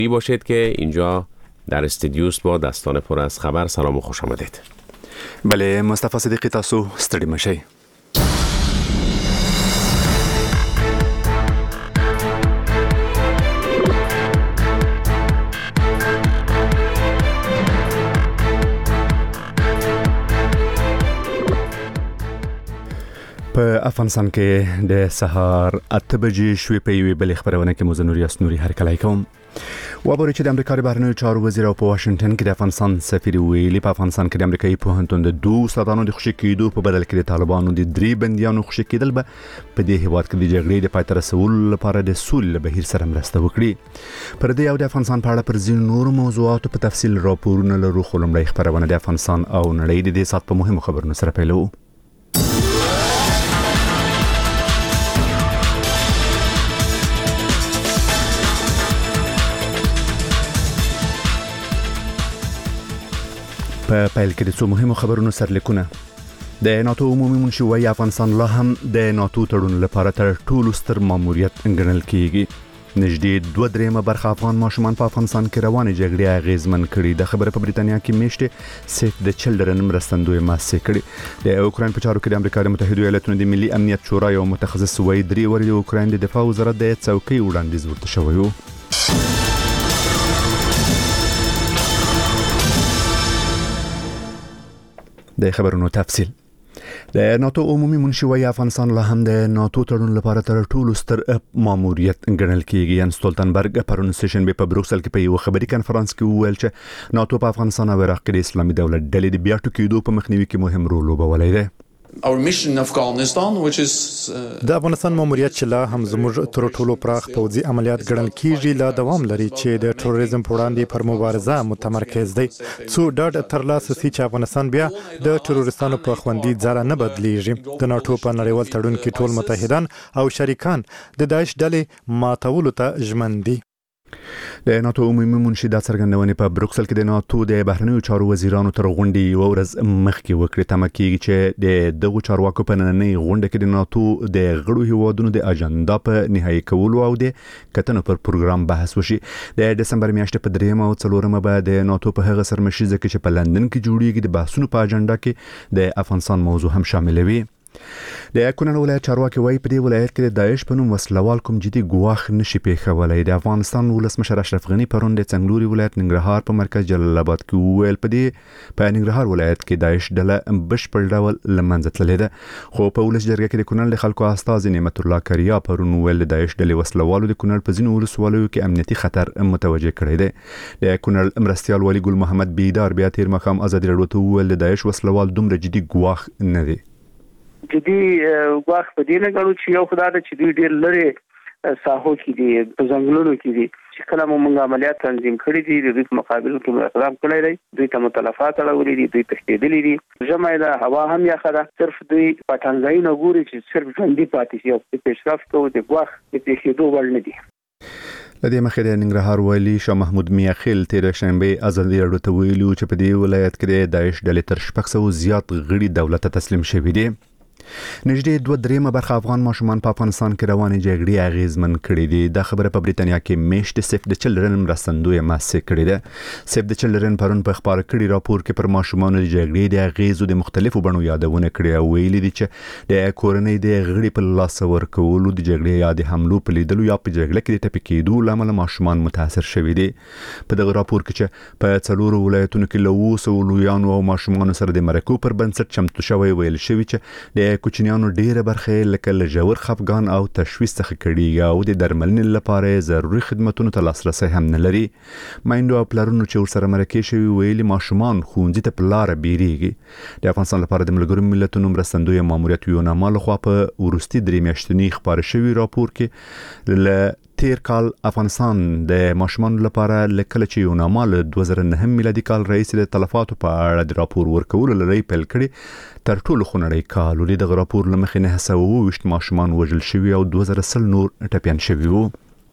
باشید که اینجا در استودیوس با دستان پر از خبر. سلام و خوش آمدید. بله مصطفی صدیقی تاسو ستړي مشئ. په افغانستان کې د سهار 8 بجې شوې په یوې بلې خبرونه کې مزنوري اسنوري هرکلی کوم. وابوري چې د امریکا د بهرنیو چارو وزیر او په واشنگټن کې د افغانستان سفیر ویلي په افغانستان کې د امریکایي پوهنتون د 2 استادانو د خوشي کېدو په بدل کې د طالبانو د 3 بنديانو خوشي کېدل به په دې هیواد کې د جګړې د پای ته رسولو لپاره د سولې بهیر سره مرسته وکړي. پر دې او د افغانستان په اړه پر ځینو نورو موضوعاتو په تفصیل راپورونه لرو، خو لومړی خبرونه د افغانستان او نړۍ د دې سات په مهمو خبرونو سره پیلوو. په پیل کې د څو مهمو خبرونو سرلیکونه. د ناتو عمومي منشي وايي افغانستان لا هم د ناتو تړون لپاره تر ټولو ستر ماموریت ګڼل کیږي. نږدې 2/3 برخه افغان ماشومان په افغانستان کې روانې جګړې اغیزمن کړي. د خبره په بریتانیا کې میشته سیف د چلډرن مرستندوی ماسه کړي. د اوکراین په چارو کې د امریکا د متحده ایالاتونو د ملي امنیت شورا یو متخصص وایي 3 ورځې د اوکراین د دفاع وزارت د څوکۍ وړاندیز ورته شوی و. د خبرونو تفصیل. د ناتو عمومي منشي وايي افغانستان لا هم د ناتو تړون لپاره تر ټولو ستر ماموریت ګڼل کیږي. یان ستولتنبرګ پرون سیشن په بروکسل کې په یو خبري کانفرنس کې وویل چې ناتو په افغانستان او عراق کې د اسلامي دولت ډلې د بیا ټوکېدو په مخنیوي کې مهم رول لوبولی دی. Our mission in Afghanistan, which is د افغانستان ماموریت چې لا هم زموږ تر ټولو پراخ پوځي عملیات ګڼل کیږي لا دوام لري چې د تروریزم پر وړاندې پر مبارزه متمرکز دی. څو ډاډ ترلاسه شي چې افغانستان بیا د تروریستانو په خوندي ځاله نه بدلیږي. د ناتو په نړیوال تړون کې ټول متحدان او شریکان د داعش ډلې ماتولو ته ژمن دي. د ناتو عمومي منشي د څرګندونې په بروکسل کې د ناتو د بهرنیو چارو وزیرانو تر غونډې یو ورځ مخکې وکړه. تمه کېږي چې د دغو چارواکو په نننۍ غونډه کې د ناتو د غړو هیوادونو د اجنډا په نهایي کولو او د کتنو پر پروګرام بحث وشي. د دسمبر میاشتې په 3 او 4 به د ناتو په هغه سرمشيزه کې چې په لندن کې جوړیږي د بحثونو په اجنډا کې د افغانستان موضوع هم شامل وي. د کونړ ولایت چارواکي وايي په دې ولایت کې د داعش په نوم وسلوال کوم جدي ګواښ نشي پیښولای. د افغانستان ولسمشر اشرف غنی پرون د څنګلوري ولایت ننګرهار په مرکز جلال آباد کې وویل په ننګرهار ولایت کې داعش ډله بشپړ ډول لمنځه تللې ده. خو په ولس جرګه کې د کونړ د خلکو استازي نعمت الله کریا پرون ویل د داعش ډلې وسلوالو د کونړ په ځینو ولسوالیو کې امنیتي خطر متوجه کړی دی. د کونړ مرستيال والي ګل محمد بیدار بیا تیر مخام ازادي راډیو ته ویل د داعش وسلوال دومره جدي ګواښ نه دی. جدي ګواښ په دې نه غواړو چې یو خدای د چې دوی ډېر لري ساحو کې دي په ځنګلونو کې دي چې کله موږ عملیات تنظیم کړی دي د دوی په مقابل کې اقدام کړی دی. دوی ته متلفات اړولې دي، دوی تښتېدلې دي. ژمی ده، هوا هم یخه ده. صرف دوی پټنځایونه ګوري چې صرف ژوندي پاتې شي او د پیشرفت او د ګواښ د پیښېدو وړ نه دي. لدې مخې د ننګرهار والي شاه محمود میاخیل تیر شنبه ازادي راډیو ته ویلي چې په دې ولایت کې د داعش ډلې تر 600 زیات غړي دولت ته تسلیم شوي دي. نږدې 2/3 برخه افغان ماشومان په افغانستان کې روانې جګړې اغیزمن کړي دي. دا خبره په بریتانیا کې میشت سیف د چلډرن مرستندوی ماسه کړي ده. سیف د چلډرن پرون په خبر کړي راپور کې پر ماشومانو د جګړې د اغیزو د مختلفو بڼو یادونه کړي او ویلي دي چې د کورنۍ د غړي په لاس ورکولو د جګړې یا د حملو په لیدلو یا په جګړه کې د ټپي کېدو لامل ماشومان متاثر شوي دي. په دغه راپور کې چې په 4 ولایتونو کې له 200 لویانو او ماشومانو سره د مرکو پر بنسټ چمتو شوی ویل شوی چې د کوچنیانو ډیره برخه لکه لژور خفګان او تشویش څخه کړي او د درملنې لپاره ضروري خدماتونو ته لاسرسي هم نه لري. مایندو او پلرونو چې ورسره مرکه شوی ویلي ماشومان ښوونځي ته په لاره بیریږي. د افغانستان لپاره د ملګرو ملتونو مرستندوی ماموریت یوناما لخوا په ورستي 3 میاشتنی خبر شوی راپور کې ل تیر کال افغانستان د ماشومان لپاره لکه چې یوناما له 2009 میلادي کال رئیس د تلفاتو په اړه د راپور ورکولو لري پیل کړي. تر ټولو خنړی کال ولې د راپور لمخې 920 ماشومان وژل شوي او 2000 نور ټپيان شوي وو.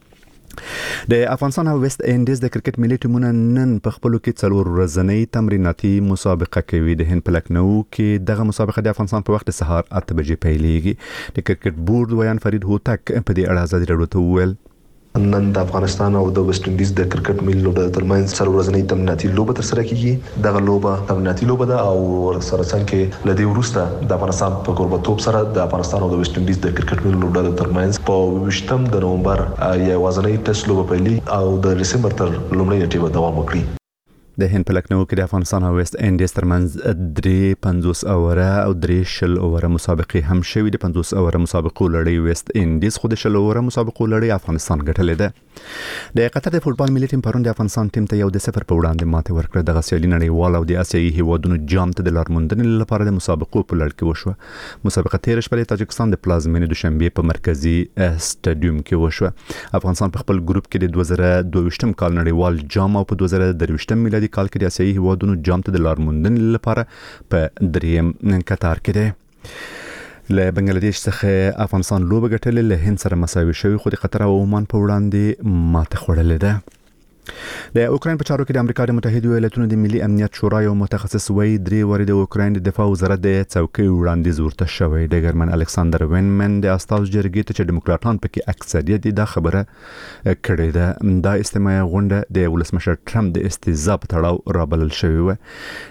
د افغانستان او ویسټ انډیز د کرکټ ملي ټیمونه نن په خپلو کې 4 ورځنۍ تمریناتي مسابقه کوي. د هند په لکنو کې دغه مسابقه د افغانستان په وخت د سهار 8 بجې پیلېږي. د کرکټ بورډ ویان فرید هوتک په دې اړه ازادي راډیو ته وویل نن د افغانستان او د ویسټ انډیز د کرکټ ملي لوبډلې ترمنځ سره ورځنی تمریناتي لوبه ترسره کیږي. دغه لوبه تمریناتي لوبه ده او سره څنګه لدی ورسته د افغانستان په قربتوب سره د افغانستان او د ویسټ انډیز د کرکټ ملي لوبډلې ترمنځ په 20 د نومبر یا ورځنی ټیسټ لوبه پیلي او د دسمبر تر لومړۍ نیټې به دوام وکړي. د هند په لکنهو کې د افغانستان او ویسټ انډیز ترمنځ 50 اوره او 30 اوره مسابقې هم شوې. د 50 اوره مسابقو لړۍ ویسټ انډیز خو د 10 اوره مسابقو لړۍ افغانستان ګټلې ده. د قطر د فوتبال ملي ټیم پرون د افغانستان ټیم ته 1-0 په وړاندې ماته ورکړه. د سیالي نړیوال او د اسیایي هیوادونو جام ته د لارموندنې لپاره د مسابقو په لړ کې وشوه. مسابقه تیر شپه د تاجکستان د پلازمینې دوشنبه په مرکزی سټاډیوم کې وشوه. افغانستان په خپل ګروپ کې د 2022 کال نړیوال جام او په 2023 میلادي کال کې د اسیایي هیوادونو جام ته د لارموندنې لپاره په دریم قطار کې ده. له بنگلاديش څخه افغانستان لوبه ګټلې، له هند سره مساوي شوی خو د قطر او عمان په وړاندې ماته خوړلې ده. د اوکراین په چارو کې د امریکا د متحده ایالاتونو د ملي امنیت شورا یو متخصص وایي 3 واري د اوکراین د دفاع وزارت د څوکۍ وړاندیز ورته شوی. د ګرمن الکساندر وینمن د استازو جرګې ته چې دیموکراتان پکې اکثریت دا خبره کړې ده. دا استماعي غونډه د ولسمشر ټرمپ د استهزاء په تړاو رابلل شوې و.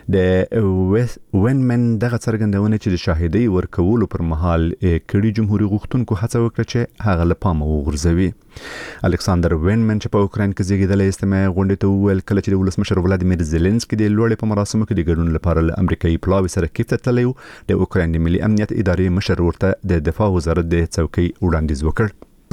د وینمن دغه څرګندونه چې د شاهدۍ ورکولو پر مهال کړي جمهوریت غوښتونکو هڅه وکړه چې هغه له پامه وغورځوي. الکساندر وینمن چې په اوکراین کې زیږیدلی استماعي غونډې ته وویل کله چې د ولسمشر ولادیمیر زيلنسکي د لوړې په مراسمو کې د ګډون لپاره له امریکایي پلاوي سره کیف ته تللی و، د اوکراین د ملي امنیت ادارې مشر ورته د دفاع وزارت د څوکۍ وړاندیز وکړ.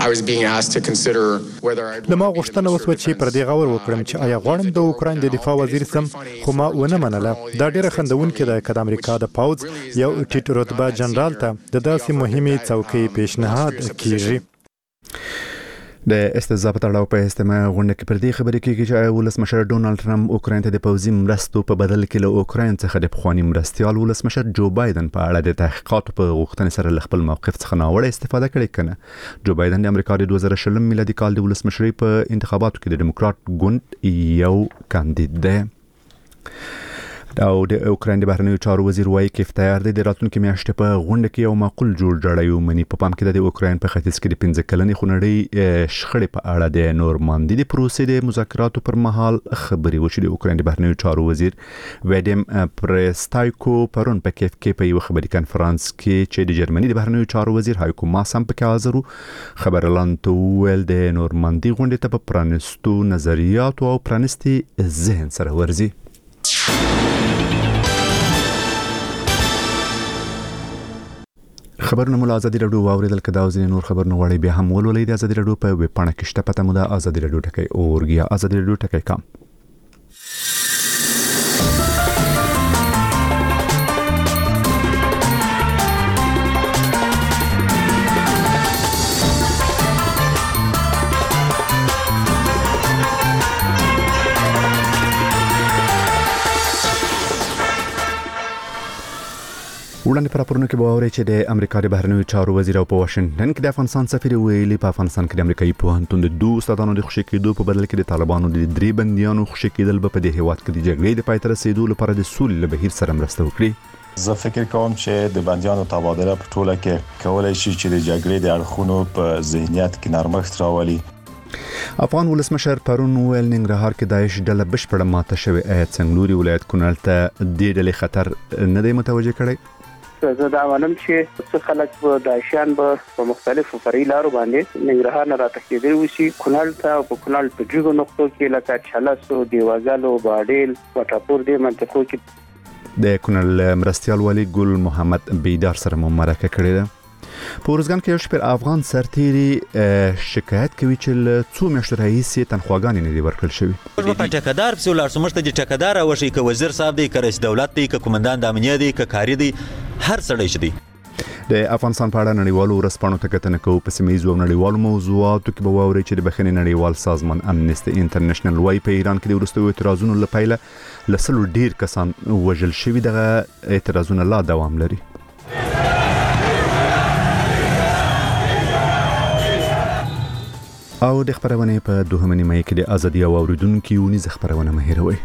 لما غوښتنه وسوه چې پر دې غور وکړم چې آیا غواړم د اوکراین د دفاع وزیر سم، خو ما ونه منله. دا ډیره خندونکې ده چې د امریکا د پوځ یو ټیټ رتبه جنرال ته د داسې مهمې څوکۍ پیشنهاد کیږي. د استهزاء په تړاو په استماعي غونډه کې پر دې خبرې کېږي چې ولسمشر ډونالد ټرمپ اوکراین ته د پوځي مرستو په بدل کې له اوکراین څخه د پخواني مرستیال ولسمشر جو بایدن په اړه د تحقیقاتو په غوښتنې سره خپل موقف څخه ناوړه استفاده کړې کنه. جو بایدن د امریکا د 2020 میلادي کال د ولسمشرۍ په انتخاباتو کې د دیموکرات ګوند یو کاندید دی. او د اوکراین د بهرنیو چارو وزیر وایي کیف تیار دی د راتلونکي میاشتې په غونډه کې یو معقول جوړجاړی ومني. په پام کې د اوکراین په ختیځ کې د 15 کلنې خونړۍ شخړې په اړه د نورماندي د پروسې د مذاکراتو پر مهال خبرې وشي. د اوکراین د بهرنیو چارو وزیر وادیم پرستایکو پرون په کیف کې په یو خبري کانفرنس کې چې د جرمني د بهرنیو چارو وزیر هایکو ماس هم پکې حاضر و خبرلان ته ویل د نورماندي غونډې ته په پرانستو نظریات او پرانستي ذهن سره ورزي. خبرونه مو له ازادي راډیو واوریدل. کدا او ځینې نور خبرونه غواړئ بیا هم ولولئ د ازادي راډیو په ویب پاڼه کې شته. پته مو ده ازادي راډیو ټکی اورګ یا ازادي راډیو ټکی کام. وړاندې پر راپورونو کې به واورئ چې د امریکا د بهرنیو چارو وزیر او په واشنگټن کې د افغانستان سفیر ویلي په افغانستان کې د امریکایي پوهنتون د 2 استادانو د خوشي کېدو په بدل کې د طالبانو د 3 بنديانو خوشي کېدل به په دې هیواد کې د جګړې د پای ته رسیدو لپاره د سولې له بهیر سره مرسته وکړي. زه فکر کوم چې د بنديانو تبادله په ټوله کې کولای شي چې د جګړې د اړخونو په ذهنیت کې نرمښت راولي. افغان ولسمشر پرون ویل ننګرهار کې داعش ډله بشپړه ماته شوې. څنګلوري ولایت کونړ ته د ډلې خطر نه دی متوجه کړی. زه دا وانم چې څه خلک به داعشیان به په مختلفو فرعي لارو باندې ننګرهار نه راتښتېدلي وشي کونړ ته او په کونړ په ډېرو نقطو کې لکه چلسو، دیوازلو، باډیل، وټاپور دې منطقو کې. د کونړ مرستیال والي ګل محمد بیدار سره مو مرکه کړې ده. په ورځګان کې یو شمېر افغان سرتیري شکایت کوي چې له څو میاشتو راهیسې تنخواګانې نه دي ورکړل شوې. په ټکدار پسې ولاړ سو، موږ ته د ټکدار وشي که وزیر صاحب دی، که رئیس دولت دی، که قومندان د امنیت دی، که کاري دی، هر سړی چې دی. د افغانستان په اړه نړیوالو ورځپاڼو ته کتنه کوو. په سیمه ییزو او نړیوالو موضوعاتو کې به واورئ چې د بخښنې نړیوال سازمان امنیسټي انټرنیشنل وايي په ایران کې د وروستیو اعتراضونو له پیله له 100 ډیر کسان وژل شوي. دغه اعتراضونه لا دوام لري. او د خبرونه په 2 نیمه کې د ازادي او اوریدونکو یونیز خبرونه مهیروي.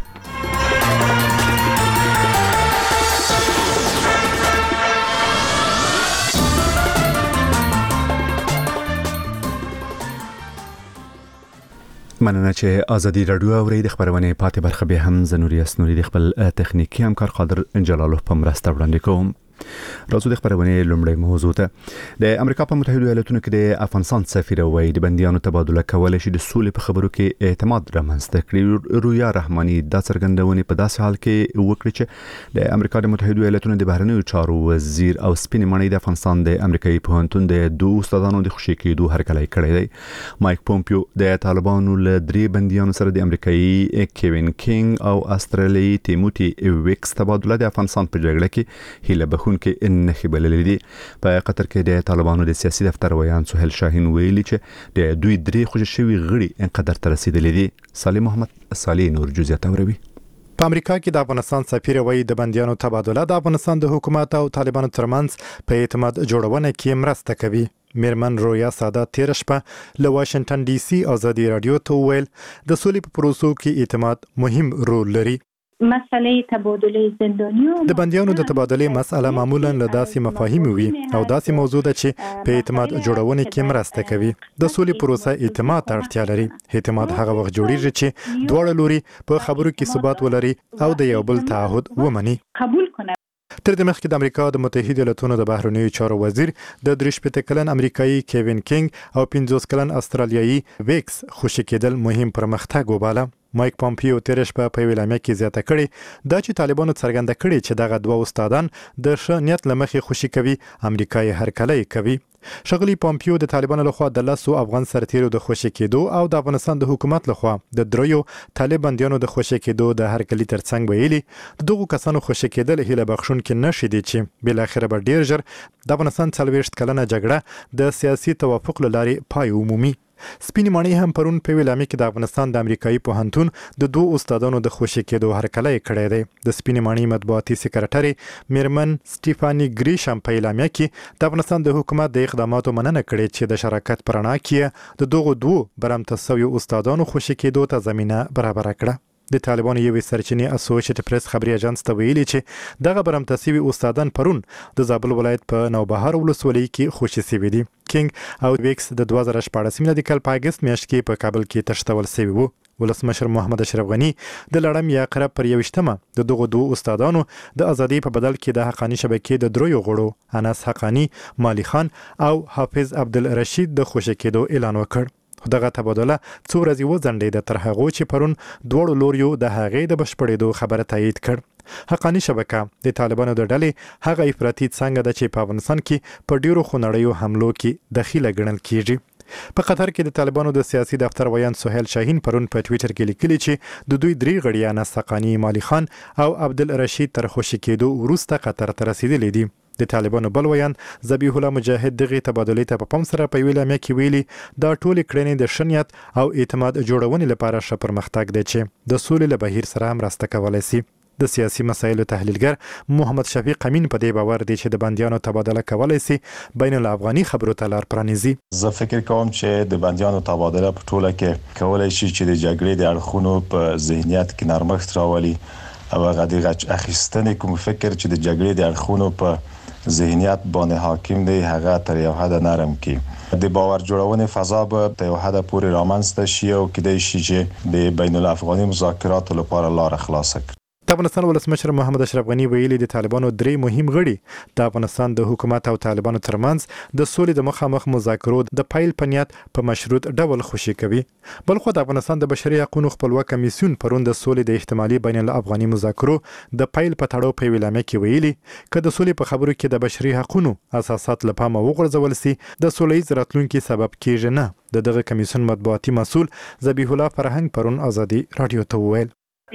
مننه چې ازادي رادیو اوري د خبرونه پاتې برخه به هم زنوري اسنوري د خپل تخنیکی همکار قادر جلالو په مرسته وړاندې کوم. راځو د خبرونه لومړی موضوع ته. د امریکا په متحده ایالاتونو کې د افغانستان سفیر وایي د بنديانو تبادله کول شي د سولې په خبرو کې اعتماد رامنځته کړي. رویا رحماني د څرګندونې په داسې حال کې وکړي چې د امریکا د متحده ایالاتونو د بهرنیو چارو وزیر او سپین مڼۍ د افغانستان د امریکایي پوهنتون د دوه استادانو د خوشي کېدو هرکلی کړی دی. مایک پومپیو د طالبانو له درې بنديانو سره د امریکایي کیوین کینګ او استرالیایي تیموتی ویکس تبادله د افغانستان په جګړه کې هیله بخون کې نخي بللې دي. په قطر کې د طالبانو د سیاسي دفتر ویان سهیل شاهین ویلي چې د دوی درې خوشي شوی غړي انقدر تر رسیدلې دي. صالح محمد صالح نور جزئیات اوروي. په امریکا کې د افغانستان سفیر وایي د بنديانو تبادله د افغانستان د حکومت او طالبانو ترمنځ په اعتماد جوړونه کې مرسته کوي. میرمن رویا ساده تیر شپه له واشنگټن ډي سي ازادي رادیو ته ویل د سولې په پروسو کې اعتماد مهم رول لري. مسئله تبادله زندانیان د بنديانو د تبادله مسأله معمولا له داسې مفاهیم وي او داسې موضوع ده چې په اعتماد جوړونه کې مرسته کوي. د سولې پروسه اعتماد ته اړتیا لري. اعتماد هغه وخت جوړیږي چې دواړه لوري په خبرو کې ثبات ولري او د یو بل تعهد ومني. قبول کنه. تر دې مخکې د امریکا د متحده ایالاتونو د بهرنیو چارو وزیر د 63 کلن امریکایي کیوین کینګ او 50 کلن استرالیایي ویکس خوشي کېدل مهم پرمختګ وباله. مایک پومپیو تیر شپه په ویلامه کې زیاته کړي دا چې طالبانو څرګنده کړي چې دغه دوه استادان د ښه نیت لمخې خوشي کوي امریکایي هرکلی کوي. شغلی پومپیو د طالبانو لخوا د 10 افغان سرتیرو د خوشي کېدو او د افغانستان د حکومت لخوا د دریو طالب بنديانو د خوشي کېدو د هرکلی ترڅنګ ویلي دغه کسانو خوشي کېدل هیله بخښون کې نشي دي چې بل اخر به ډیر ژر د افغانستان 40 کلنه جګړه د سیاسي توافق لارې پای ومومي. سپین مڼۍ هم پرون په ویلامه کې د افغانستان د امریکایي پوهنتون د دوه استادانو د خوشي کېدو هرکلی کړی دی. د سپین مڼۍ مطبوعاتي سکرټري میرمن سټیفانی ګریشم په ویلامه کې د افغانستان د حکومت د اقداماتو مننه کړې چې د شراکت پرانا کې د دغه دوه برمته شویو استادانو خوشي کېدو ته زمينه برابر کړه. د طالبانو یوې سرچینې اسوسییټډ پریس خبري اژانس ته ویلي چې دغه برمتسوي استادان پرون د زابل ولایت په نوبهار ولسوالۍ کې خوشي شوي دي. کینګ او ویکس د 2014 میلادي کال په اگست میاشت کې په کابل کې تشتول شوی وو. ولسمشر محمد اشرف غنی د لړم یا قرب پر 21مه د دغه دوه استادانو د ازادي په بدل کې د حقانی شبکې د دریو غړو انس حقانی، مالی خان او حافظ عبدالرشید د خوشي کېدو اعلان وکړ. دغه تبادله څو ورځې وځنډېده تر هغه چې پرون دوړو لوریو د هغې د بشپړېدو خبره تایید کړ. حقانی شبکه د طالبانو د ډلې هغه افراطي څنګه ده چې په افغانستان کې په ډیرو خونړیو حملو کې دخیله ګڼل کیږي. په قطر کې د طالبانو د سیاسي دفتر ویان سهیل شاهین پرون په ټویټر کې لیکلي چې د دوی درې غړي انس حقانی، مالی خان او عبدالرشید تر خوشي کېدو وروسته قطر ته رسیدلي دي. د طالبانو بل ویان ذبیح الله مجاهد دغه تبادله ته په پام سره په ویلامه کې ویلي دا ټول کړنې د شنیت او اعتماد جوړونې لپاره ش پرمختګ دی چې د سولې له بهیر سره مرسته کولای شي. د سیاسي مسایلو تحلیلګر محمد شفیق امین په دې باور دی چې د بنديانو تبادله کولای شي بین الافغاني خبرو ته لار پرانیزي. زه فکر کوم چې د بنديانو تبادله په ټوله کې کولای شي چې د جګړې د اړخونو په ذهنیت کې نرمښت راولي او هغه د غچ اخیستنې کوم فکر چې د جګړې د اړخونو په ذهنیت باندې حاکم دی هغه تر یو حد نرم کی. د باور جوړونې فضا به تر یو حد پورې رامنځته شي او کېدای شي چې د بین الافغاني مذاکراتو لپاره لار خلاصه کړي. د افغانستان ولسمشر محمد اشرف غنی ویلي د طالبانو درې مهم غړي د افغانستان د حکومت او طالبانو ترمنځ د سولې د مخامخ مذاکرو د پایل پنیت په مشروط ډول خوشي کوي. بلخو د افغانستان د بشري حقوقو خپلواک کمیسیون پرون د سولې د احتمالي بین الافغاني مذاکرو د پایل په تړاو په ویلامه کې ویلي چې د سولې په خبرو کې د بشري حقوقو اساسات لپاره وغورځول سي د سولې راتلونکي سبب کیږي نه. دغه کمیسیون مطبوعاتي مسؤل ذبیح الله فرهنګ پرون ازادي رادیو ته ویل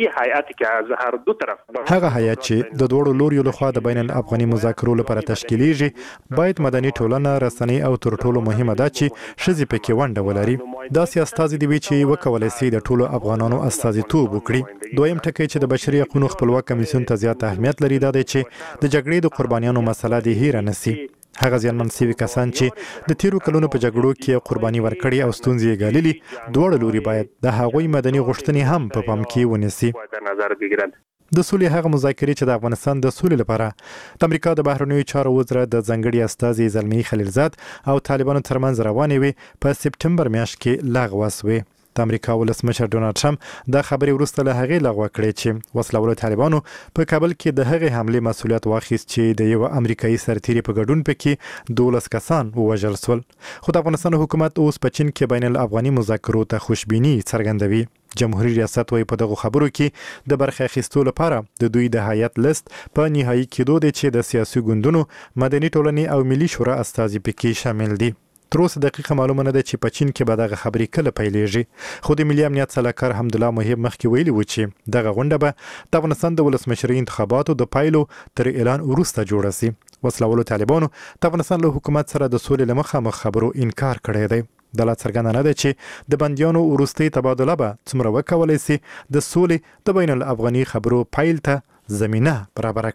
هغه هیات چې د دوړو لوریو لخوا د بین الافغاني مذاکرو لپاره تشکیلیږي باید مدني ټولنه رسنۍ او تر ټولو مهمه ده چې شذې پکې ونډه ولري. دا سیاستازي دی چې وکولای شي د ټولو افغانانو استازیتوب وکړي. دویم ټکی چې د بشري حقوقو خپلواک کمیسیون ته زیات اهمیت لري دا دی چې د جګړې د قربانیانو مسله د هیر نسی. هغه ځانمن سوي کسان چې د تیرو کلونو په جګړو کې قرباني ورکړي او ستونزې یې ګاللي دوړ لوري باید د هغوی مدني غوښتنې هم په پام کې ونیسي. د سولې هغه مذاکرې چې د افغانستان د سولې لپاره د امریکا د بهرنیو چارو وزارت د ځنګړي استازي زلمی خلیلزاد او طالبانو ترمنځ روانې وي په سپټمبر میاشت کې لغوه شوې. د امریکا ولسمشر ډونالد ټرمپ د خبرې وروسته له هغې لغوه کړې چې وسلوالو طالبانو په کابل کې د هغې حملې مسؤلیت واخیست چې د یو امریکایي سرتیري په ګډون پکې 12 کسان ووژل شول. خو د افغانستان حکومت اوس په چین کې بین الافغاني مذاکرو ته خوشبیني څرګندوي. جمهوریت ریاست وايي په دغه خبرو کې د برخه اخیستو لپاره د دوی د هیئت لیست په نهایي کېدو دی چې د سیاسي ګوندونو، مدني ټولنې او ملي شورا استازي پکې شامل دي. تر اوسه دقیقه معلومه نه ده چې په چین کې به دغه خبرې کله پیلېږي. خو د ملي امنیت سلاکار حمدالله محب مخکې ویلي و چې دغه غونډه به د افغانستان د ولسمشرۍ انتخاباتو د پایلو تر اعلان وروسته جوړه سي. وسلوالو طالبانو د افغانستان له حکومت سره د سولې له مخامخ خبرو انکار کړی دی. د لا څرګنده نه ده چې د بندیانو وروستۍ تبادله به څومره وکولی سي د سولې د بین الافغاني خبرو پیل ته زمینه برابره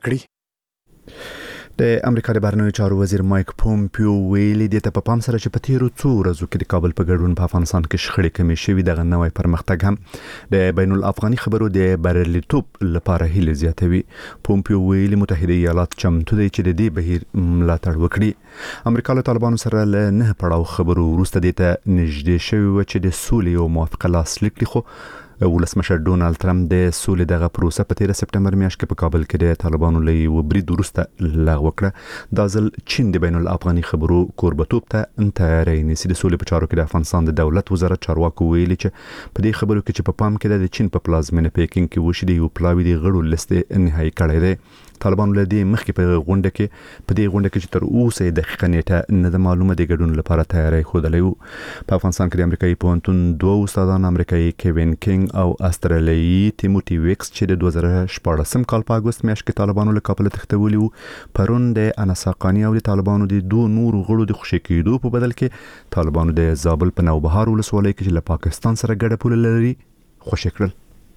کړي. د امریکا د بهرنیو چارو وزیر مایک پومپیو ویلي دی ته په پام سره چې په تیرو څو ورځو کې د کابل په ګډون په افغانستان کې شخړې کمې شوي، دغه نوی پرمختګ هم د بین الافغاني خبرو د بریالیتوب لپاره هیله زیاتوي. پومپیو ویلي متحده ایالات چمتو دی چې د دې بهیر ملاتړ وکړي. امریکا له طالبانو سره له 9 پړاو خبرو وروسته دی ته نږدې شوی و چې د سولې او موافقه لاسلیک کړي. خو ولسمشر ډونالد ټرمپ د سولې دغه پروسه په 13 سپټمبر میاشت کې په کابل کې د طالبانو له یو برید وروسته لغوه کړه. دا ځل چین د بین الافغاني خبرو کوربتوب ته تیاری نیسي. د سولې په چارو کې د افغانستان د دولت وزارت چارواکو ویلي چې په دې خبرو کې چې په پام کې د چین په پلازمینه پیکینګ کې وشي د یو پلاوي د غړو لیست نهایی کړی دی. طالبانو له دې مخکې په دې غونډه کې چې تر اوسه دقیقه نیټه نه ده معلومه د ګډون لپاره تیاری ښودلی و. په افغانستان کې د امریکایي پوهنتون 2 استادان، امریکایي کیوین کینګ او استرالیایي تیموتی ویکس چې د 2014 کال په اگست میاشت کې طالبانو له کابل تښتولي وو، پرون د انساقانی او د طالبانو د 2 نورو غړو د خوشي کېدو په بدل کې طالبانو د زابل په نوبهار ولسوالۍ کې چې له پاکستان سره ګډه پوله لري خوشي کړل.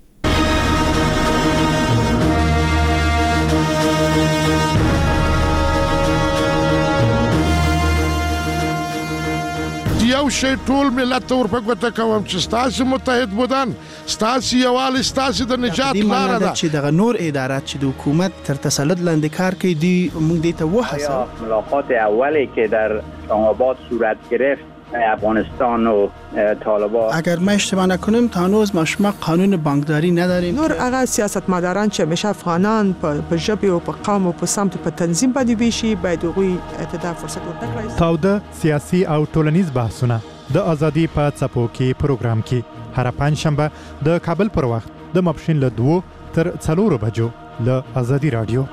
یو شی ټول ملت ته ورپګوته کوم چې ستاسو متحد بودن، ستاسو یووالی، ستاسو د نجات لاره ده. چې دغه نور ادارات چې د حکومت تر تسلط لاندې کار کوي دی موږ دې ته وهڅوو. ملاقات اولی که در اسلام‌آباد صورت گرفت افغانستان و طالبان، اگر ما اشتباه نکنیم تا هنوز ما قانون بانکداری نداریم. نور هغه سیاستمداران چې همیشه افغانان په ژبه او په قوم او په سمت په تنظیم باندې ویشي باید هغوی ته فرصت ورکړي. تاوده سیاسي او ټولنیز بحثونه د ازادي په څپو کې پروګرام کې هر پنځشنبه د کابل پر وخت د ماپښین له 2 تر 4 بجو له ازادي رادیو.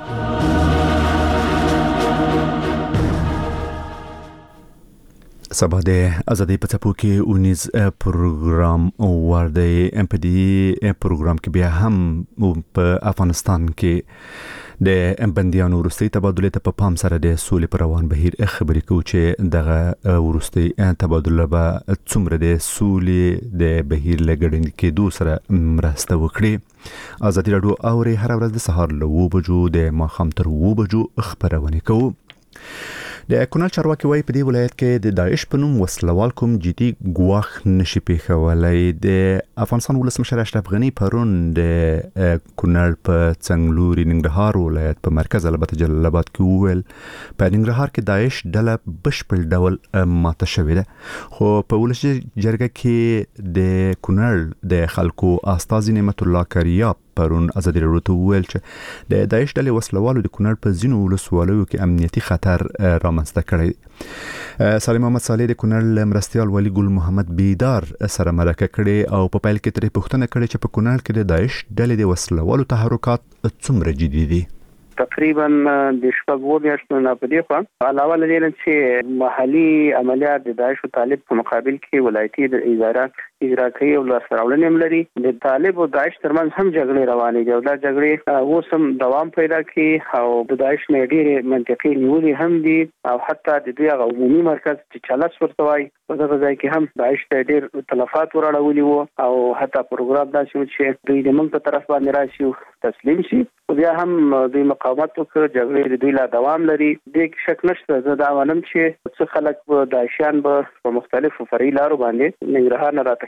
سبا د ازادي په څپو کې 19 پروګرام ورده امپدي پروګرام کې بیا هم په افغانستان کې د بندیانو وروستۍ تبادله ته په پام سره د سولې پر روان بهیر خبرې کوي چې دغه وروستۍ تبادله به څومره د سولې د بهیر لګړن کې دوه سره مرسته وکړي. ازادي رادیو اوري هر ورځ د سهار له 2 بجو د ماښام تر 2 بجو خبرونه کوي. د کونړ چارواکي وايي په دې ولایت کې د داعش په نوم وسلوال کوم جدي ګواښ نشي پیښولای. د افغانستان ولسمشر اشرف غني پرون د کونړ په څنګلوري ننګرهار ولایت په مرکز البته جلال آباد کې وویل په ننګرهار کې داعش ډله بشپړ ډول ماته شوې ده. خو په ولسي جرګه کې د کونړ د خلکو استازي نعمت الله کریاب پرون ازادي رادیو ته وویل چې د داعش ډلې وسلوالو د کونړ په ځینو ولسوالیو کې امنیتي خطر رامنځته کړی. سالم محمد صالح د کونړ مرستیال ولی ګل محمد بیدار سره مرکه کړي او په پیل کې ترې پوښتنه کړې چې په کونړ کې د داعش ډلې د وسلوالو تحرکات څومره جدي دي. تقریبا د شپږو میاشتو نه په دې خوا علاوه له دې چې محلي عملیات د داعش او طالب په مقابل کې ولایتي د اجرا کوي او لاسته راوړنې لري. د طالب او داعش ترمنځ هم جګړې روانې دي او دا جګړې اوس هم دوام پیدا کوي او د داعش نه ډېرې منطقې نیولې هم دي او حتی د دوی هغه عمومي مرکز چې چالس ورته وایي په دغه ځای کې هم داعش ته ډېر تلفات وراړولي وو او حتی پروګرام داسې و چې دوی د موږ په طرف باندې راشي تسلیم شي. بیا هم دوی مقاومت وکړ، جګړې د دوی لا دوام لري. د شک نشته زه دا منم چې څه خلک به داعشیان به په مختلفو فرعي لارو باندې ننګرهار نه راته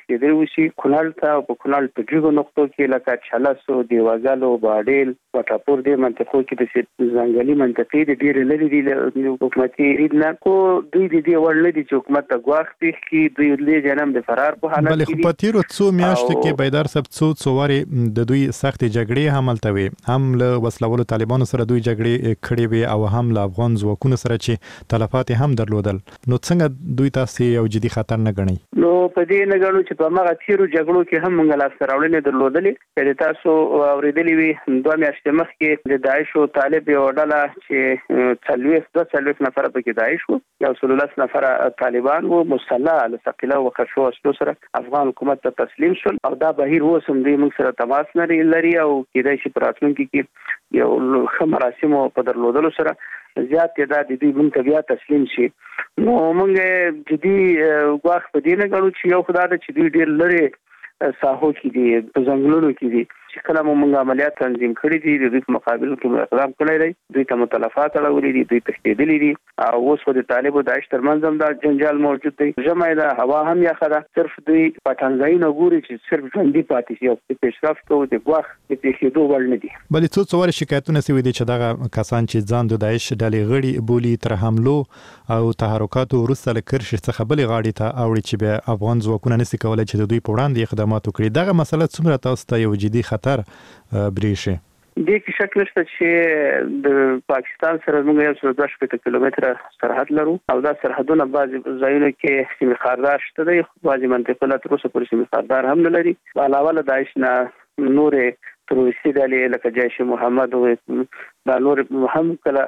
تخکېدل وشي کونړ ته او په کونړ په جګو نقطو کې لکه چلسو دیوازالو باډیل وټاپور دې منطقو کې د ځنګلي منطقې د ډېر لري دي حکومتي ریدنه کو دوی دې ورلې دي چې حکومت ته غواخ کې دوی له جنم د فرار په حالت کې بلې خو په تیرو څو میاشتو کې بیدار صاحب څو واري د دوی سخت جګړې هم هلته وي هم له وسلوالو طالبانو سره دوی جګړې کړې وي او هم له افغان ځواکونو سره چې تلفات هم درلودل نو څنګه دوی تاسو یو جدي خطر نه ګڼي نو په دې نه ګڼو چې په هغه تیرو جګړو کې هم موږ لاس راوړنې درلودلې چې تاسو اوریدلې وي 2 میاشتې مخکې د داعش او طالب یو ډله چې 42 نفر پکې داعش وو یو 13 نفر طالبان وو مسلح ثقيله او خشوع اسلو سره افغان حکومت ته تسلیم شول او دا بهیر و سم دوی موږ سره تماس لري او کېدای شي پراتونکو کې یو خمراسم په درلودلو سره زیات تعداد دي موږ ته بیا تسلیم شي نو موږ جدي غواخ په دې نه غواړو چې یو خدای د چې دوی ډېر لري ساحو کې دي په ځنګلونو کې دي چې کله موږ عملیات تنظیم کړی دي د دوی په مقابل کې اقدام کړی دی دوی ته متلفات اړولې دي دوی تښتېدلي دي او اوس د طالب او داعش ترمنځ هم دا جنجال موجود دی جمع ده هوا هم یخه ده صرف دوی پټنځای نه ګوري چې صرف ژوندۍ پاتې شي او پیشرفت کوي د غواخ د کېدو وړ نه دي بلې څو شکایتونه سوي دي چې دغه کسان چې ځان د داعش ډلې غړي بولی تر حملو او تحرکاتو وروسته له کرش څخه بلې غاړې ته اوړي چې به افغان ځواکونه نشي کولای چې د دوی په وړاندې اقدامات وکړي دغه مسله څومره تاسو ته یو جدي خطر بریښي دې کې شک نشته چې د پاکستان سره موږ یو 2 کیلومتره سرحد لرو او دا سرحدونه بعضي ځایونو کې سیمه خاردار شته دي بعضي منطقې لا تر اوسه پورې سیمه خاردار هم نه لري علاوه له داعش نه نورې تروریستي ډلې لکه جیش محمد او دا نور هم کله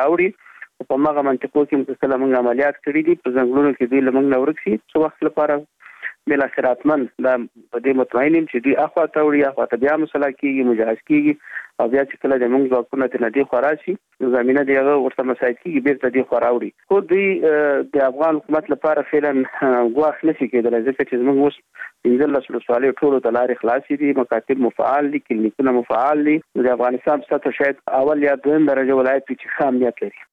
راوړي په هغه منطقو کې کله موږ عملیات کړې دي په ځنګلونو کې دوی لمنګ نه ورکسي څو وخت لپاره بلا خیراتمن دا په دې مطمئنیم چې دوی اخوا ته وړي اخوا ته بیا مسله کېږي مجهز کېږي او بیا چې کله د موږ ځواکونه ته ندي خوراشي زمينه دی هغه ورته مساعد کېږي بیرته دی خوراوړي خو دوی د افغان حکومت لپاره فعلا غواخ نشي کېدلی ځکه چې موږ اوس 15 ولسوالۍ ټولو ته لارې خلاصې دي مکاتب مفعال دي کلینیکونه مفعال دي د افغانستان سطح شاید اول یا دویم درجه ولایت کې ښه امنیت لري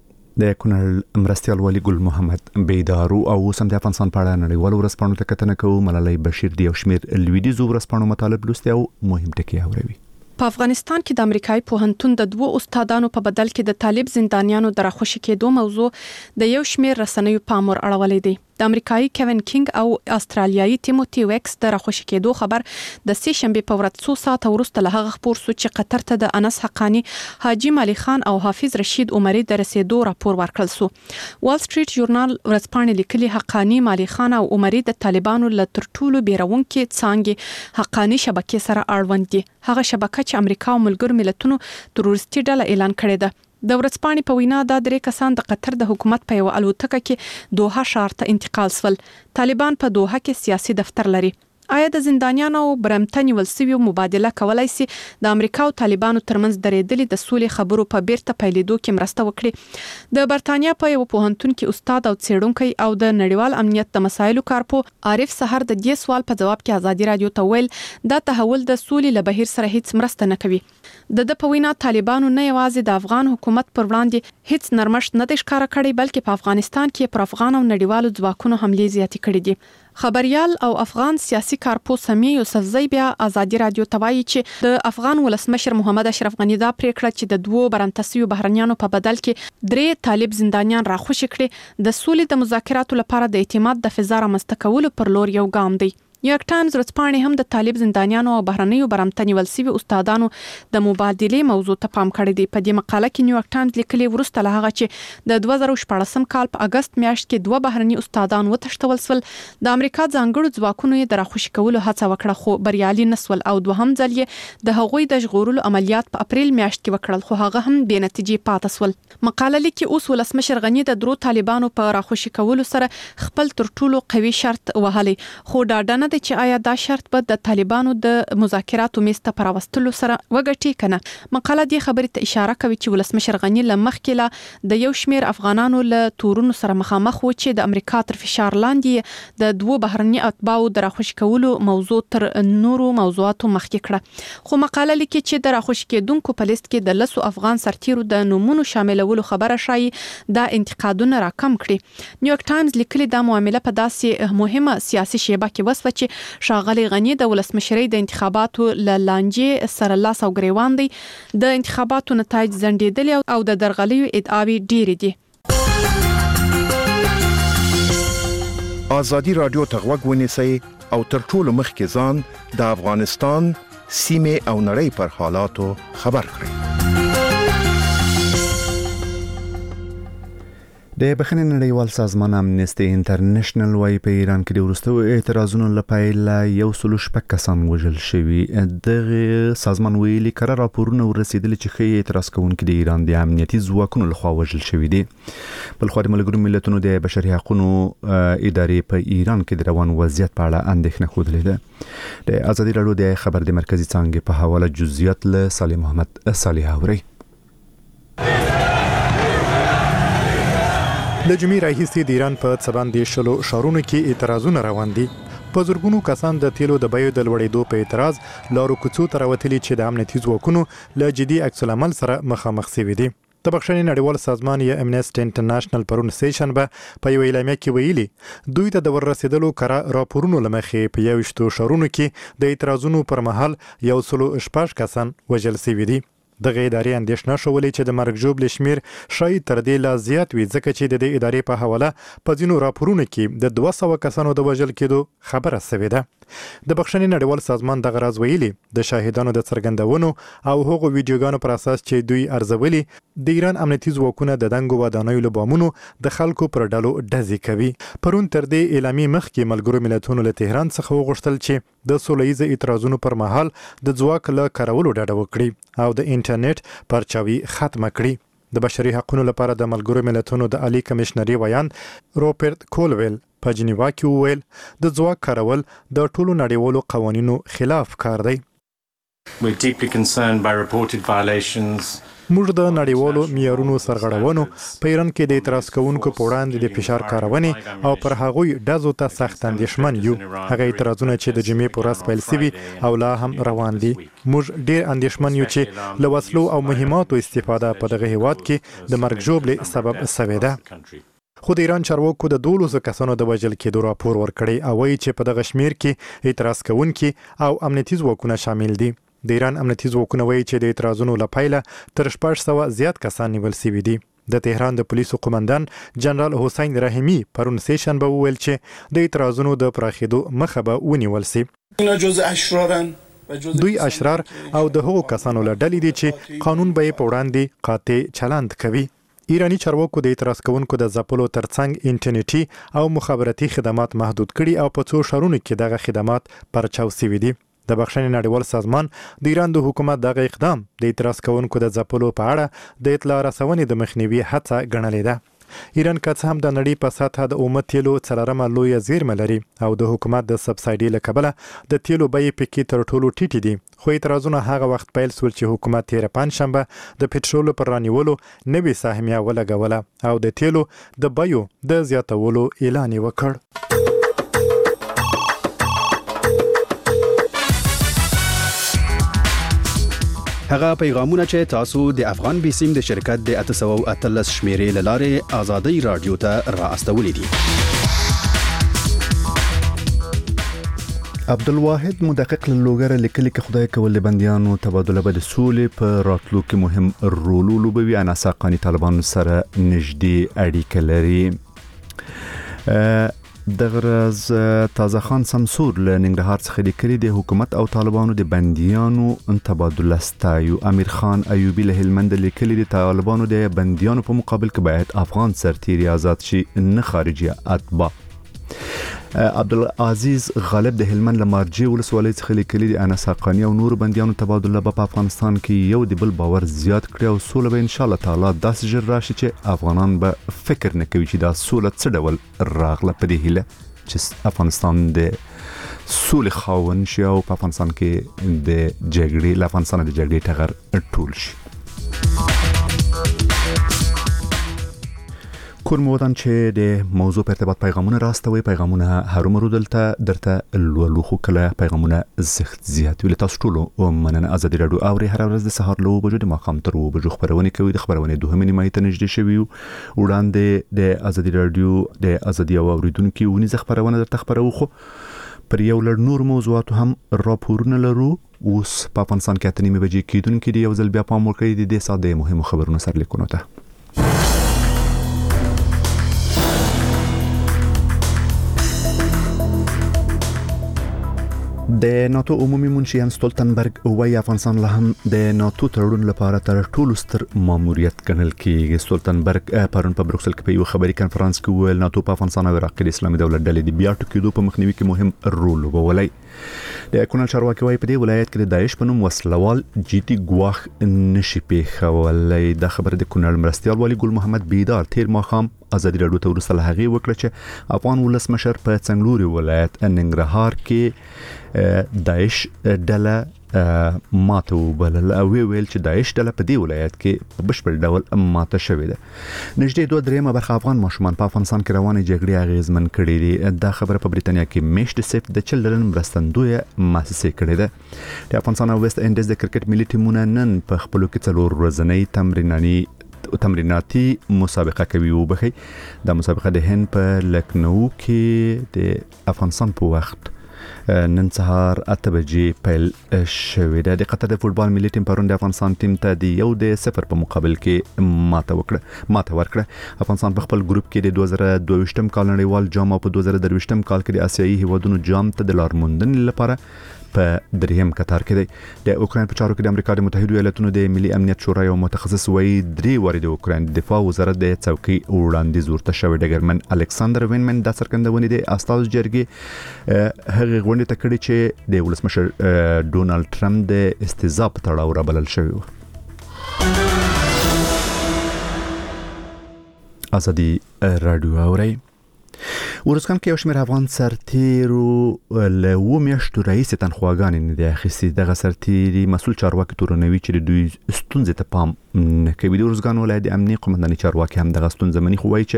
د کونړ مرستیال والي ګل محمد بیدارو او سم د افغانستان په اړه نړیوالو ورځپاڼو ته کتنه کوي ملالۍ بشیر دی او شمیر لویدیزو ورځپاڼو مطالب لوستي او مهم ټکي اوري په افغانستان کې د امریکایي پوهنتون د 2 استادانو په بدل کې د طالب زندانیانو د راخوشي کېدو موضوع د یو شمیر رسنیو پام ور اړولې دی د امریکایي کیوین کینګ او استرالیایي تیموتی ویکس د راخوشي کېدو خبر د سې شنبه په ورځ 2 ساعت وروسته له هغه خبر سو چې قطر ته د انس حقانی حاجی مالی خان او حافظ رشید عمری د رسیدو راپور ورکړل سو وال سټریټ ژورنال ورځپاڼې لیکلي حقانی مالی خان او عمری د طالبانو له ترټولو بیرونکو څانګې حقانی شبکې سره اړوند دي هغه شبکه چې امریکا او ملګرو ملتونو تروریستي ډله اعلان کړې ده د ورځپاڼې په وینا دا 3 کسان د قطر د حکومت په یو الوتکه کې دوحه ښار ته انتقال شول طالبان په دوحه کې سیاسي دفتر لري آیا د زندانیانو برمتنی ولسوي مبادله کولای شي د امریکا او طالبانو ترمنځ درېدلې د سولې خبرو په بیرته پیلېدو کې مرسته وکړي د برتانیا په یو پوهنتون کې استاد او څېړونکی او د نړیوال امنیت د مسایلو کارپو عارف سحر د دې سوال په جواب کې ازادي رادیو ته ویل دا تحول د سولې له بهیر سره هیڅ مرسته نه کوي د په وینا طالبانو نه یوازې د افغان حکومت پر وړاندې هیڅ نرمښت نه ښکارا کړی بلکې په افغانستان کې پر افغان او نړیوالو ځواکونو حملې زیاتې کړې دي خبريال او افغان سیاسي کارپو سمي یوسفزئی بیا ازادي رادیو ته وایي چې د افغان ولسمشر محمد اشرف غنی دا پریکړه چې د 2 برنتسیو بهرنیانو په بدل کې 3 طالب زندانیان راخوشي کړي د سولې د مذاکراتو لپاره د اعتماد د فضا رامنځته کولو پر لور یو ګام دی نیویارک ټایمز ورځپاڼې هم د طالب زندانیانو او بهرنیو برمتنی ولسوي استادانو د مبادلې موضوع ته پام کړی دی په دې مقاله کې نیویارک ټایمز لیکلي ورسته له هغه چې د 2014 کال په اگست میاشت کې 2 بهرني استادان وتښتول شول د امریکا ځانګړو ځواکونو یې د راخوشي کولو هڅه وکړه خو بریالي نسول او دوهم ځل یې د هغوی د ژغورلو عملیات په اپریل میاشت کې وکړل خو هغه هم بې نتیجې پاتې شول مقاله لیکي اوس ولسمشر غنی د 3 طالبانو په راخوشي کولو سره خپل تر ټولو قوي شرط وهلي خو ډاډه نه چې آیا دا شرط به د طالبانو د مذاکراتو میز ته پراوستلو سره وګټي کنه مقاله دې خبرې ته اشاره کوي چې ولسمشر غنی لمخکې لا د یو شمیر افغانانو له تورونو سره مخامخ و چې د امریکا تر فشار لاندې د 2 بهرني اتباعو د راخوشي کولو موضوع تر نورو موضوعاتو مخکې کړه خو مقاله لیکي چې د راخوشي کېدونکو په لیست کې د لسو افغان سرتیرو د نومونو شاملولو خبره شایي دا انتقادونه راکم کړي نیویارک ټایمز لیکلي دا معامله په داسې مهمه سیاسي شیبه کې وسوه چې ښاغلي غنی د ولسمشرۍ د انتخاباتو لانجې سره لاس او ګریوان دی. د انتخاباتو نتایج ځنډېدلي او د درغلیو ادعاوې ډېرې دي. ازادي رادیو ته غوږ ونیسئ او تر ټولو مخکې ځان د افغانستان سیمې او نړۍ پر حالاتو خبر کړئ. د بخښنې نړیوال سازمان امنیستي انټرنیشنل وايي په ایران کې د وروستیو اعتراضونو لپاره 106 کسان وژل شوي. دغه سازمان ویلي کره راپورونه ورسېدلي چې ښیي اعتراض کوونکي د ایران د امنیتي ځواکونو لخوا وژل شوي دي. بلخوا د ملګرو ملتونو د بشري حقوقو ادارې په ایران کې د روان وضعیت په اړه اندېښنه ښودلې ده. د ازادي راډیو د خبر د مرکزي څانګې په حواله جزئیات له صالح محمد صالح اوري. د جمعې راهیسې د ایران په څباندې شلو ښارونو کې اعتراضونه روان دي. په زرګونو کسان د تیلو د بیو د لوړېدو په اعتراض لارو کوڅو ته راوتلي چې د امنیتي ځواکونو له جدي عکس العمل سره مخامخ شوي دي. د بخښنې نړیوال سازمان یا امنیستي انټرنیشنل پرون سیشنبه په یو اعلامیه کې ویلي دوی ته د ورسېدلو کره راپورونو لمخې په 21 ښارونو کې د اعتراضونو پر مهال 106 کسان وژل شوي دي. دغه ادارې اندېښنه شولې چې د مرګ ژوبل شمیر شاید تر دې لا زیات وي ځکه چې د دې ادارې په حواله په ځینو راپورونو کې د 200 کسانو د وژل کېدو خبره شوې ده. د بخښنې نړیوال سازمان دغه راز ویلي د شاهدانو د څرګندونو او هغو ویډیوګانو پر اساس چې دوی ارزولي د ایران امنیتي ځواکونه د دنګو ودانیو له بامونو د خلکو پر ډلو ډزې کوي. پرون تر دې اعلامیې مخکې ملګرو ملتونو له تهران څخه وغوښتل چې د سولهییز اعتراضونو پر مهال د ځواک له کارولو ډډه وکړي او د انټرنیټ پرچاوي ختمه کړي. د بشري حقوقو لپاره د ملګرو ملتونو د عالی کمشنري ویان روبرت کولویل په جنیوا کې وویل د ځواک کارول د ټولو نړیوالو قوانینو خلاف کار دی. We're deeply concerned by reported violations. موږ د نړیوالو معیارونو سرغړونو په ایران کې د اعتراض کوونکو په وړاندې د فشار کارونې او پر هغوی ډزو ته سخت اندېښمن یو. هغه اعتراضونه چې د جمعې په ورځ پیل شوي او لا هم روان دي. موږ ډېر اندېښمن یو چې له وسلو او مهماتو استفاده په دغه هیواد کې د مرګ ژوبلې سبب شوې ده. خو د ایران چارواکو د 12 کسانو د وژل کېدو راپور ورکړی او وایي چې په دغه شمیر کې اعتراض کوونکي او امنیتي ځواکونه شامل دي. د ایران امنیتي ځواکونه وایي چې د اعتراضونو لپاره تر 600 زیات کسان نیول شوي دي. د تهران د پولیسو قومندان جنرال حسین رحیمی پرون سیشنبه وویل چې د اعتراضونو د پراخېدو مخه به ونیول شي. دوی اشرار او د هغو کسانو له ډلې دي چې قانون به یې په وړاندې قاطع چلند کوي. ایرانی چارواکو د اعتراض کوونکو د ځپلو ترڅنګ انټرنیټي او مخابراتي خدمات محدود کړي او په څو ښارونو کې دغه خدمات پرچاو شوي دي. د بخښنې نړیوال سازمان د ایران د حکومت دغه اقدام د اعتراض کوونکو د ځپلو په اړه د اطلاع رسونې د مخنیوي هڅه ګڼلې ده. ایران که څه هم د نړۍ په سطحه د اومه تیلو څلورمه لویه زیرمه لري او د حکومت د سبسایډي له کبله د تیلو بیې پکې تر ټولو ټیټې دي، خو اعتراضونه هغه وخت پیل شول چې حکومت تېره پنجشنبه د پټرولو پر رانیولو نوې سهمیه ولګوله او د تیلو د بیو د زیاتولو اعلان یې وکړ. هغه پیغامونه چې تاسو د افغان بیسیم د شرکت د 813 شمیرې لاره آزادۍ رادیو ته را استولې دي. عبدالواحد مدقق لوګر لیکلي کې خدای کول بنديانو تبادله به د سولې په راتلو کې مهم رول ولوبوي. اناس حقاني طالبان سره نږدې اړیکه لري. دغرز تازه خان سمسور له ننګرهار څخه لیکلي د حکومت او طالبانو د بنديانو تبادله ستایو. امیر خان ایوبی له هلمند لیکلي د طالبانو د بنديانو په مقابل کې باید افغان سرتیري آزاد شي نه خارجي اتباع. عبدالعزیز غالب د هلمند لمارجی ولسوالۍ څخه لیکلي د انس حقاني او نور بنديانو تبادله په افغانستان کې یو د بل باور زیات کړي او سوله به ان شاء الله تعالی داسې ژر راشي چې افغانان به فکر نه کوي چې دا سوله څه ډول راغله په دې هیله چې افغانستان د سولې خاوند شي او په افغانستان کې د جګړې له افغانستان د جګړې ټغر ټول شي. کوم وطن چې د موضوع په ارتباط پیغامونه راستوي پیغامونه هرومرو دلته درته لولو خو کله پیغامونه زخت زیات ویل تاسو ټول مننه. آزادي رادیو اوري هر ورځ د سهار له وجود ماقام تر وبجو خبرونه کوي. د خبرونه دوه نیمه ته نږدې شوي وړاندې د آزادي رادیو د آزادي اوریدونکو ونی خبرونه درته خبرو خو پر یو لړ نور موضوعاتو هم راپورونه لرو. اوس په افغانستان کې 8:30 بجې کېدونکې دی. یو ځل بیا پام وکړئ د دې ساعت د مهمو خبرونو سرلیکونو ته. د ناتو عمومي منشي یانس ستولتنبرګ وايي افغانستان له هم د ناتو تړون لپاره تر ټولو ستر ماموریت ګڼل کېږي. ستولتنبرګ پرون په بروکسل کې په یو خبري کانفرنس کې وویل ناتو په افغانستان او عراق کې د اسلامي دولت ډلې د بیا ټوکېدو په مخنیوي کې مهم رول لوبولی. د کونړ چارواکي وايي په دې ولایت کې د داعش په نوم وسلوال جدي ګواښ نشي پیښولی. دا خبره د کونړ مرستیال والي ګل محمد بیدار تیر ماښام ازادي راډیو ته وروسته له هغې وکړه چې افغان ولسمشر په څنګلوري ولایت ننګرهار کې داعش ډله ماته وبلل او ویل چې داعش ډله په دې ولایت کې په بشپړ ډول ماته شوې ده. نږدې 2/3 برخه افغان ماشومان په افغانستان کې روانې جګړې اغیزمن کړې دي. دا خبره په بریتانیا کې میشت سیف د چلډرن مرستندویه مؤسسې کړې ده. د افغانستان او ویسټ انډیز د کرکټ ملي ټیمونه نن په خپلو کې 4 ورځنۍ تمریناتي مسابقه کوي. وبخي دا مسابقه د هند په لکنو کې د افغانستان په وخت نن سهار 8 بجې پیل شوې ده. د قطر د فوتبال ملي ټیم پرون د افغانستان ټیم ته د 1-0 په مقابل کې ماته ورکړه. افغانستان په خپل ګروپ کې د 2022م کال نړیوال جام او په 2023م کال کې د آسیایي هیوادونو جام ته د لارموندنې لپاره په دریم کتار کې دی. د اوکراین په چارو کې د امریکا د متحده ایالاتونو د ملي امنیت شورا یو متخصص وایي 3 واري د اوکراین دفاع وزارت د څوکۍ وړاندیز ورته شوی. ډګرمن الکساندر وینمن دا څرګندونه د استاد جرګې هغه غونډه ته کړې چې د ولسمشر ډونالد ټرمپ د استهزاء په تړاو رابلل شوی و. ازادي راډیو اوري. ورسکان کې یو شمېر افغان سرتیرو له 2 میاشتو راهیسې تنخواګانې نه دي اخیستې. دغه سرتیري مسؤل چارواکي تورنوي چې د دوی ستونزې ته پام نه کوي. د ورسکان ولایت د امنیه قومنداني چارواکي هم دغه ستونزه مني، خو وایي چې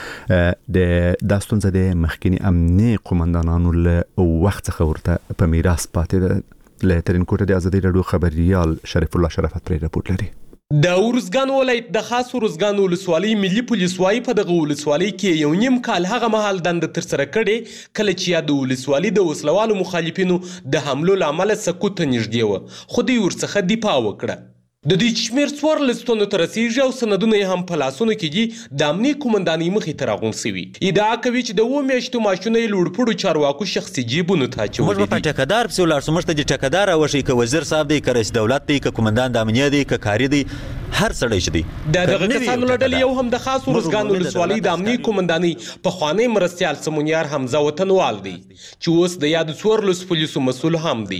دا ستونزه د مخکینی امنیه قومندانانو له وخت څخه ورته په میراث پاتې ده. له ترینکوټه د ازادي راډیو خبريال شریف الله شرافت پرې راپورټ لري. د ورزګان ولایت د خاص ورزګان ولسوالۍ ملي پولیس وايي په دغه ولسوالۍ کې یو نیم کال هغه مهال دنده ترسره کړې کله چې د ولسوالۍ د وسلوالو مخالفینو د حملو له امله سقوط ته نږدې وه، خو دوی ورڅخه دفاع وکړه. د دې شمېر 14 تنو ته رسیږي او سندونه یې هم په لاسونو کې دي. د امنیې قومندانۍ مخې ته راغونډ سوي ادعا کوي چې د 2 میاشتو معاشونه یې لوړپوړو چارواکو شخصي جیبونو ته اچولي موږ په ټکدار پسې ولاړ سو. موږ ته د ټکدار راوښي که وزیر صاحب دی، که رئیس دولت دی، که قومندان د امنیه دی، که کاري دی، هر سړی چې دی. د دغه کسانو له ډلې یو هم د خاص ورزګان ولسوالۍ د امنیې قومندانۍ پخوانی مرستیال سمونیار حمزه وطنوال دی چې اوس د یادو 14 پولیسو مسؤل هم دی.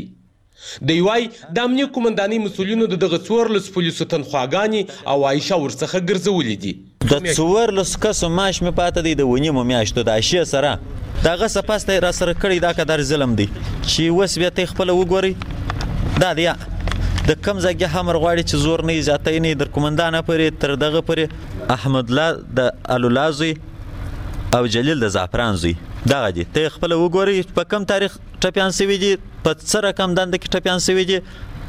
دی وايي د امنیې قومندانۍ مسؤلینو دغه 14 پولیسو تنخواګانې او عایشه ورڅخه ګرځولې دي. د 14 کسو معاش مې پاته دی د 1.5 میاشتو د عایشې سره. دغه سپاس ته را سره کړی دا قدر ظلم دی چې اوس بیا ته خپله وګورئ. دا دی د کم ځای همر غواړي چې زور نه زیاتی نه در قومندانه پورې تر دغه پورې احمد الله د الولا زوی او جلیل د زعفران زوی دغه دي. ته خپل وګورئ په کم تاریخ ټپیان سوي دي، په څه رقم دنده کې ټپیان سوي دي.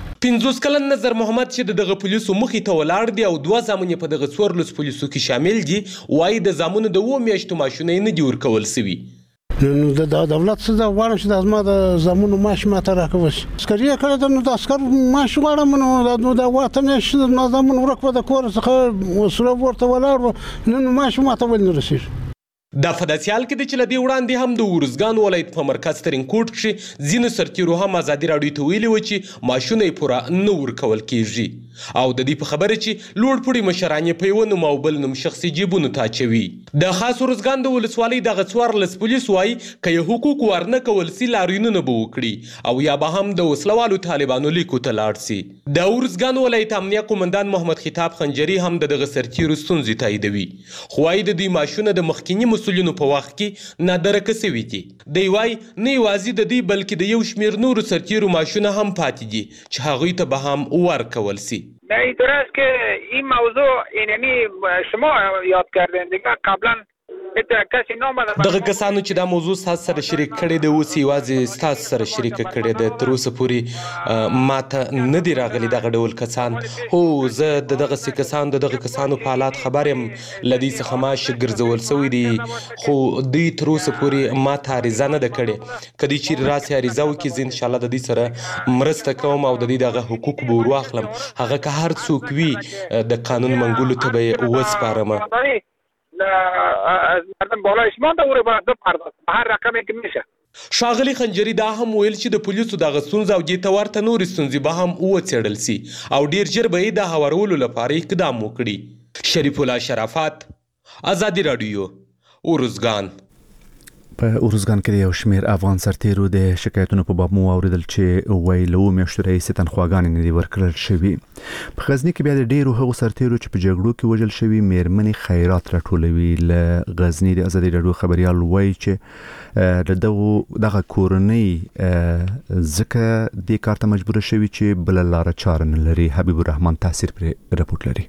50 کلن نظر محمد چې دغه پولیسو مخې ته ولاړ دي او 2 زامن په دغه 14 پولیسو کې شامل دي، وایي د زامنو د 2 میاشتو معاشونه نه دي ورکول سوي. نو د دولت څخه غواړم چې د ازما د زامنو معاش ماته راکوي. عسکري کړه نو د عسکر معاش غواړم نو د وطن نشه نظامون ورکو د کور څخه وسره ورته ولاړ نو معاش ماته ول نه رسیږي. دا فداسیال کې د چې لدی وړاندې هم د ورزګان ولایت په مرکز ترینکوټ کې ځینې سرتیرو هم ازادي راډیو ته ویلي و چې معاشونه یې پوره نه ورکول کیږي او د دې په خبره چې لوړپوړي مشران یې په یو نوم او بل نوم شخصي جیبونو ته اچوي. د خاص ورزګان د ولسوالۍ دغه 14 پولیس وایي که یې حقوق ورنه کول سي لاریونونه به وکړي او یا به هم د وسلوالو طالبانو لیکو ته لاړ سي. د ورزګان ولایت امنیه قومندان محمد خطاب خنجري هم دغه سرتیرو ستونزې تاییدوي، خو وایي د دوی معاشونه د مخکینی مسؤلینو په وخت کې نادرکه سوي دي. دی وايي نه یوازې د دوی بلکې د یو شمېر نورو سرتیرو معاشونه هم پاتې دي چې هغوی ته به هم ورکول سي. درست که این موضوع اینمی شما یاد کردین دیگه قبلا دغه کسانو چې دا موضوع تاسو سره شریک کړي د اوس یوازې تاسو سره شریک کړي د تر اوسه پورې ماته نه دی راغلي دغه ډول کسان. هو زه دغه کسانو په حالات خبر یم، لدی څخه ما شګرځول سوی دي، خو دوی تر اوسه پورې ماته عریضه نه ده کړې. کدی چې راسي عریضه وکړي زه انشاءالله د دې سره مرسته کوم او د دې دغه حقوق به ورواخلم. هغه که هر څوک وي د قانون منګولو ته به یې وسپارم. ښاغلي خنجري دا هم ویل چې د پولیسو دغه ستونزه او دې ته ورته نورې ستونزې به هم وڅېړل سي او ډیر ژر به یې د هوارولو لپاره اقدام وکړي. شریف الله شرافت، ازادي راډیو، ارزګان. په ارزګان کې یو شمېر افغان سرتیرو د شکایتونو په باب مو اوریدل چې وایي له میاشتو راهیسې تنخواګانې نه دي ورکړل شوي. په غزني کې بیا د ډیرو هغو سرتیرو چې په جګړو کې وژل شوي میرمنې خیرات راټولوي. له غزني د ازادي راډیو خبریال وایي چې دغه کورنۍ ځکه دې کار ته مجبوره شوي چې بله لاره چاره نه لري. حبیب الرحمن تاثیر پرې رپورټ لري.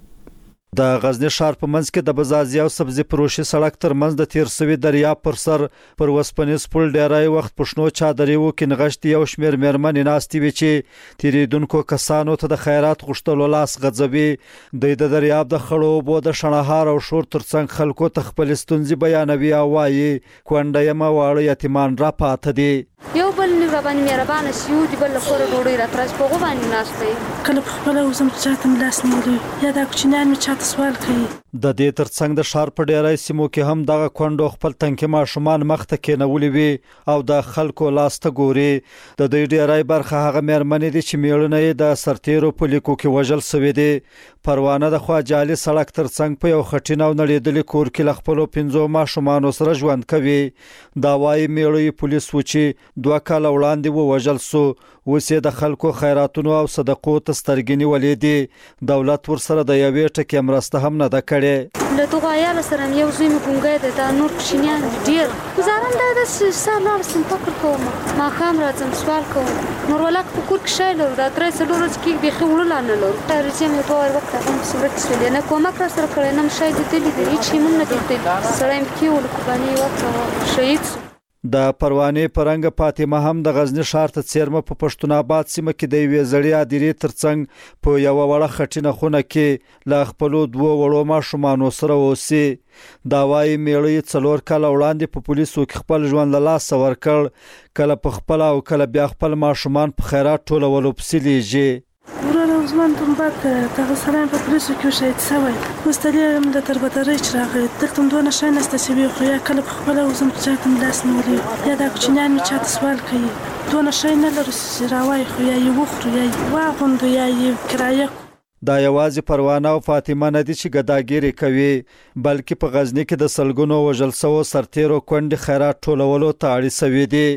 د غزنی ښار په منځ کې د بزازي او سبزي فروشي سړک تر منځ د تیر سوي دریاب پر سر پر وسپنیز پل ډیرای وخت پښنو چادرې وکړ نغښتي یو شمیر میرمنې ناستې وي چې تیریدونکو کسانو ته د خیرات غوښتلو لاس غځوي. د دریاب د خړو اوبو د شڼهار او شور ترڅنګ خلکو ته خپل ستونزې بیانوي او وایي کونډه یم واړه یتیمان را پاته دي. یو بل نیو باندې مهربانه شي دی بل خور ډوډۍ را ترش په غوښنه ناشته کله خپل وزم چاته ملاس نیولې یا دا کوچنیان می چاته سوال کوي. د دې ترڅنګ د ښار په ډیرای سیمو کې هم دغه کونډو خپل تنکي ماشومان مخ ته کېنولي وي او د خلکو لاس ته ګوري. د دې ډیرای برخه هغه میرمنې دي چې میړونه یې د سرتیرو په لیکو کې وژل سوي دي. پروانه د خواجالي سړک ترڅنګ په یو خټین او نړیدلې کور کې ل خپل 15 ماشومان سره ژوند کوي. دا وايي میړوي پولیس و چې 2 کال وړاندې وژل سو. وسه د خلکو خیراتونو او صدقو ته سترګنی ولیدي. دولت ورسره د یوې ټکې مرسته هم نه ده کړې. له توغه یاله سره یو زوی مې ګونګې ده نور کوشنیان ډیر گزارم ده د سالار سم فکر کوم ما خام راځم سوال کوم نور ولک په کور کې شایلو دا درې سلور کې به خول نه لور ترجمه مې په ور وخت هم صورت شول نه کومه کار سره کړم نم شاید دې دې هیڅ مونږ نه دې سره ام کیو لکبانی وخت شهید. د پروانې پرنګ فاطمه هم د غزنی ښار ته څیرمه په پښتون آباد سیمه کې د یوې زړې ادیرې ترڅنګ په یو وړه خټینه خونه کې لا خپل 2 وړو ماشومان سره اوسي. دا وايي میړی 4 کال وړاندې په پولیسو کې خپل ژوند له لاس ورکړ. کله په خپل او کله بیا خپل ماشومان په خیرات ټولولو پسې لیږي. وراره عثمان تنباک دغه سلام په پولیسو کې شهید شوی مستلیم د تربتري چراغ دلته دوه نشه نسته چې خو یا کله خپل وزم چاته ملاس نیولې یا دا کوچنیان می چاته سوال کوي دوه نشه نه لري راوي خو یا یو خو یا واغوند یا کرایه. دا یوازې پروانه او فاطمه نه دي چې ګداګيري کوي بلکې په غزنی کې د سلګونو وژل سو سرتیرو کونډې خیرات ټولولو ته اړ سوي دي.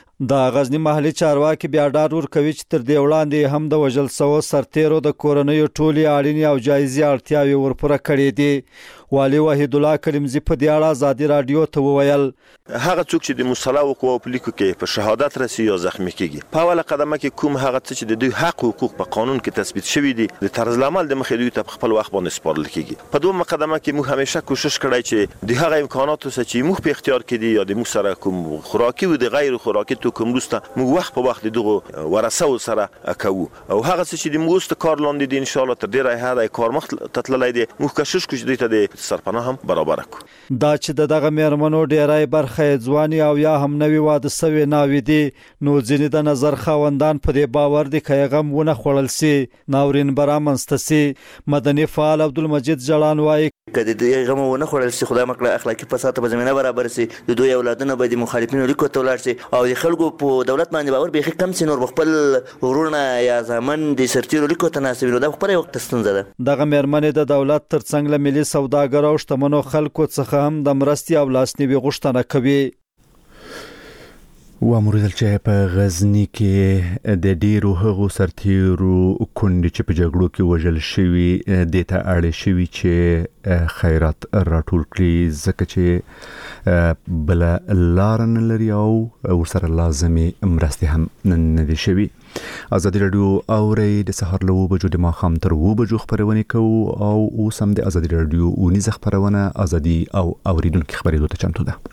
د غزنی محلي چارواکي بیا ډاډ ورکوي چې تر دې وړاندې هم د وژل سو سرتیرو د کورنیو ټولي اړینې او جایزي اړتیاوې ورپوره کړې دي. والي وحید الله کریمزی په دې اړه ازادي رادیو ته وویل هغه څوک چې د مصالحه قوو په لیکو کې په شهادت رسي یا زخمی کیږي په اوله قدمه کې کوم هغه څه چې د دوی حق او حقوق په قانون کې تثبیت شوی دي د طرز العمل د مخې دوی ته خپل وخت باندې سپارل کیږي. په دوه مقدمه کې موږ همیشه کوشش کړی چې د هغه امکاناتو چې موږ په اختیار کې دي یا د موږ سره کوم خوراکي او د غیر خوراکي توکم روسته موږ وخت په وخت دغه ورثه سره کوو او هغه څه چې د موږ کار لاندې دي ان شاء الله تر ډیره هدا کار مخ تتللی دي موږ کوشش کوو چې دوی ته د سرپناه هم برابر کړو. دا چې دغه میرمنو ډیرای برخه ځواني او یا هم نوی واده سوي ناوي دي نو ځینې د نظر خاوندان په دې باور دي چې غم ونه خوړل سي ناورین برامنسته سي. مدني فعال عبدالمجید جلان وايي کله دې غم ونه خوړل سي خدای مکړه اخلاقی فساد په زمينه برابر سي د دوی اولادونه به د مخالفینو لیکو ته ولاړ سي او د خلکو په دولت باندې باور به کم سي نور خپل ورونه یا ځمن د سرتیرو لیکو ته ناسي نو دا په پرې وخت ستونزه ده. دغه میرمنې د دولت ترڅنګ له ملي سوداګر او شتمنو خلکو څخه هم د مرستي او لاسنیوي غوښتنه کوي. واموریدل چې په غزنی کې د ډیرو هغو سرتیرو کونډې چې په جګړو کې وژل شوي د ته اړ شوي چې خیرات راټول کړي ځکه چې بل لار نه لري او ورسره لازمي مرستې هم نه دي شوي. ازادي رادیو اوري د سهار له 2 بجو د ماښام تر 2 بجو خبرونه کوو او اوس هم د ازادي رادیو اونیزه خبرونه ازادي او اوریدونکو خبرېدو ته چمتو ده.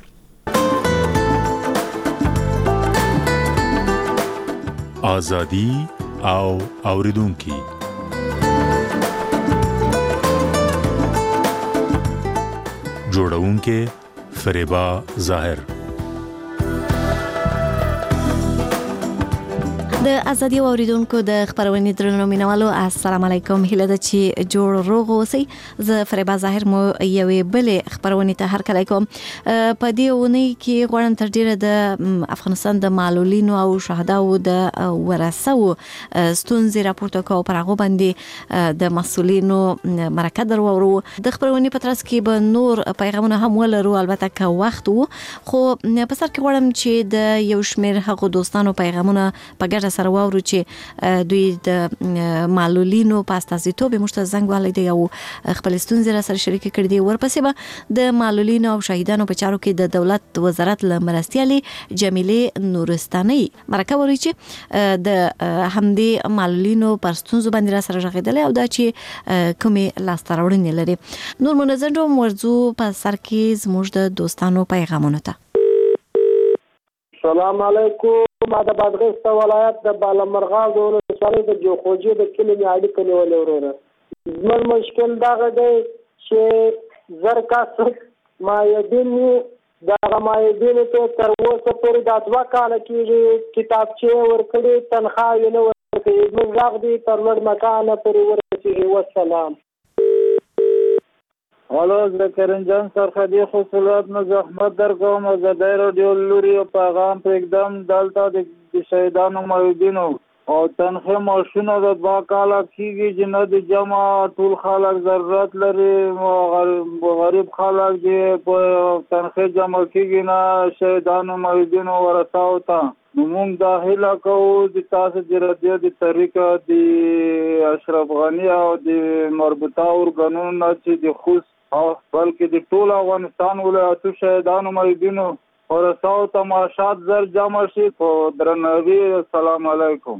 آزادی او اوریدونکي جوړونکي فریبا ظاهر. د ازادي اوریدونکو د خبرونې درنو مینوالو السلام علیکم. هیله ده چې جوړ روغ اوسئ. زه فریبا ظاهر مو یوې بلې خبرونې ته هرکلی کوم. په دې اونۍ کې غواړم تر ډیره د افغانستان د معلولینو او شهداو د ورثو ستونزې راپورته کوو. پر هغو باندې د مسؤلینو مرکه درورو. د خبرونې په ترڅ کې به نور پیغامونه هم ولرو، البته که وخت وو، خو په سر کې غواړم چې د یو شمېر هغو دوستانو پیغامونه په ګډه سره واورو چې دوی د معلولینو په استازیتوب موږ ته زنګ وهلی دی او خپل ستونزې را سره شریکې کړي دي. ورپسې به د معلولینو او شهیدانو په چارو کې د دولت وزارت له مرستیالې جمیلې نورستانۍ مرکه وروي چې د همدې معلولینو پر ستونزو باندې را سره غږېدلی او دا چې کومې لاسته راوړنې لري. نور منظم موضوع په سر کې زموږ د دوستانو پیغامونو ته. السلام علیکم. ما د بادغیس ولایت د بالامرغال د ولسوالۍ د جوخوجي د کلي مې اړیکه نیولې وروره. زموږ مشکل دغه دی چې زر کسب معیدین دغه معیدینو ته تر اوسه پورې دا 2 کاله کېږي کتابچې ورکړي، تنخواه یې نه ورکوي. زموږ غږ دی تر لوړ مکانه پورې ورسېږي. والسلام. الو زه کریم جان سرخدي خصوصات نه زحمت در کوم. ازادي رادیو لوري پیغام پرېږدم. دلته د شهیدانو معیدینو او تنخواه معاشونه د 2 کاله کېږي چې نه د جمع ټول خلک ضرورت لري. غریب خلک چې په تنخواه جمع کېږي نه شهیدانو معیدینو ورثاو ته. نو موږ دا هیله کوو چې تاسو د رادیو د طریقه د اشرف غني او د مربوطه ارګانونو نه چې د خوست او بلکې د ټول افغانستان ولایتو شهیدانو معیدینو ورثاو ته معاشات زر جمع شي. په درناوي السلام علیکم.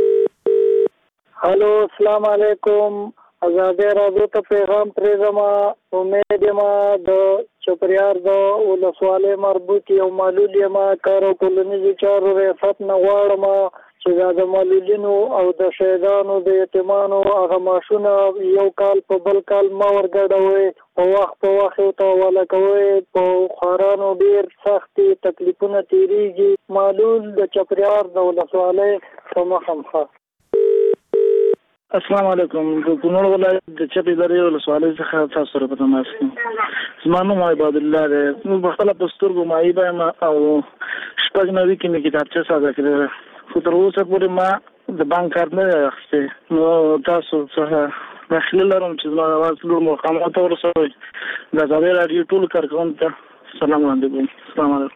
هلو السلام علیکم. ازادي رادیو ته پیغام پرېږدم. امید یم د چپریار د ولسوالۍ مربوط یو معلول یم. کار او ټولنیزو چارو ریاست نه غواړم چې د معلولینو او د شهیدانو د یتیمانو هغه معاشونه یو کال په بل کال ما ورګډوئ، په وخت ورته حواله کوئ. په خوارانو ډېر سختې تکلیفونه تېرېږي. معلول د چپریار د ولسوالۍ په مخه مخه. السلام علیکم. د کونړ ولایت د چپې درې ولسوالۍ څخه تاسو سره په تماس یم. زما نوم عباد الله دی. موږ په خپله په سترګو معیبه یم او 6 نوي کې مې کتابچه ساده کړې ده، خو تر اوسه پورې ما د بانک کارت نه دی اخیستی. نو تاسو څخه داخله لرم چې زما اواز لوړ مقاماتو ته ورسوئ. د ازادي راډیو ټولو کارکوونکو ته سلام وړاندې کوم. السلام علیکم.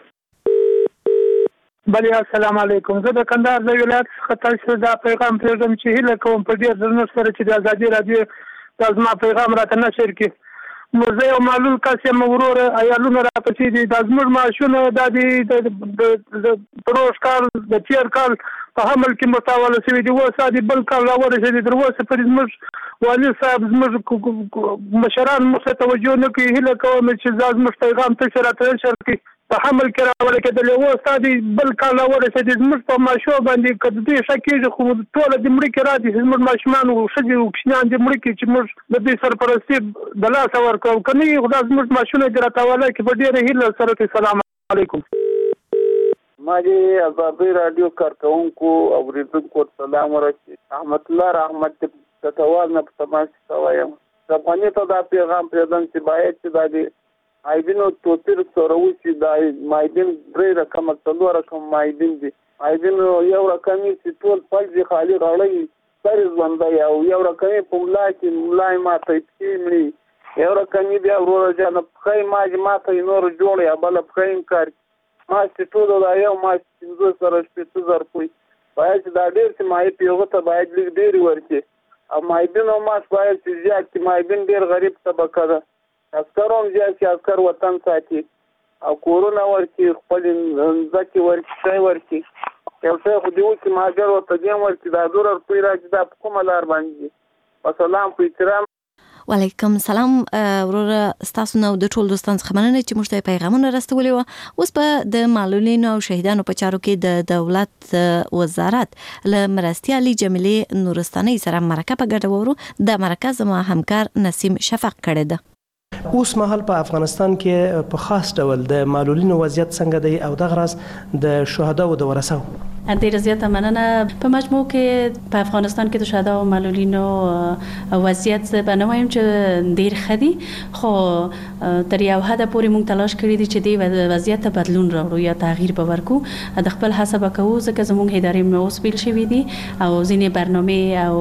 بله السلام علیکم. زه د کندهار د ولایت څخه تاسو دا پیغام پرېږدم چې هیله کوم په ډېر درنښت سره چې د ازادي راډیو دا زما پیغام راته نشر کړي. زه یو معلول کس یم وروره، عیالونه راپسې دي. دا زموږ معاشونه دا د پروش کال د تېر کال په حمل کې متاوله شوي دي. اوس د بل کال راورسېدي. تر اوسه پورې زموږ والي صاحب زموږ مشران موږ ته توجه نه کوي. هیله کوم چې دا زموږ پیغام تاسو راته نشر کړي. په حمل کې راوړل کېدلې اوس د بل کال راورسېدي. زموږ په ماشوم باندې که د دې ښه کېږي خو ټوله د مړه کې راځي. زموږ ماشومان او ښځې او کوچنیان د مړه کې چې موږ د دې سرپرستي د لاسه ورکړو. که نه خو دا زموږ ماشومونه دې راته حواله کړي. په ډېره هیله سره کې سلام علیکم. ما د ازادي راډیو کارکوونکو او اوریدونکو سلام ورکړي. احمد الله رحمت کټوال نه په تماس کې وایم. د افغاني ته دا پیغام پرېږدم چې باید چې دا د معیدینو توپیر سره وشي. دا معیدین 3 رقم 4 رقم معیدین دي. معیدین یو رقمي چې ټول پلځي خالي غړی سر ژوندی او یو رقمي په ملا کې ملای ماته کېمړي. یو رقمي بیا وروره جانه پخی ماته نور جوړ یا بل پخی کار ماش چې ټول دا یو ماش 15,000 کوي باید چې دا ډېر چې مای پیغه ته باید لږ ډېری ورکړي او مایبین او ماش باید چې زیات چې مایبین ډېر غریب طبقه ده عسکر هم زیات چې عسکر وطن ساتي او کورونه ورکړي خپل ځکه ورکړي یو څه خو دیو چې ماګر او تدیم ورکړي دا ډور روپی راځي دا کومه لار باندې والسلام په احترام وعلیکم سلام وروره ستاسو نو د ټول دوستانو څخه مننه چې موږ ته پیغامونه راستولي وو اوس په د معلولینو او شهیدانو په چارو کې د دولت وزارت له مرستیالي جمیلې نورستاني سره مرکه په ګډه وورو د مرکه زما همکار نسیم شفق کړی ده اوس مهال په افغانستان کې په خاص ډول د معلولینو وضعیت څنګه دی او د غرض د شهدا او د ورثو ډیره زیاته مننه په مجموع کې په افغانستان کې د شهدا او معلولینو وضعیت به نه وایم چې ډیر خدي خو تر یو حد پورې موږ تلاش کړی دي چې د وضعیت بدلون راوړو یا تغییر به ورکو د خپل حساب کوو ځکه زموږ ادارې مو اوس بیل شوې دي او ځینې برنامه او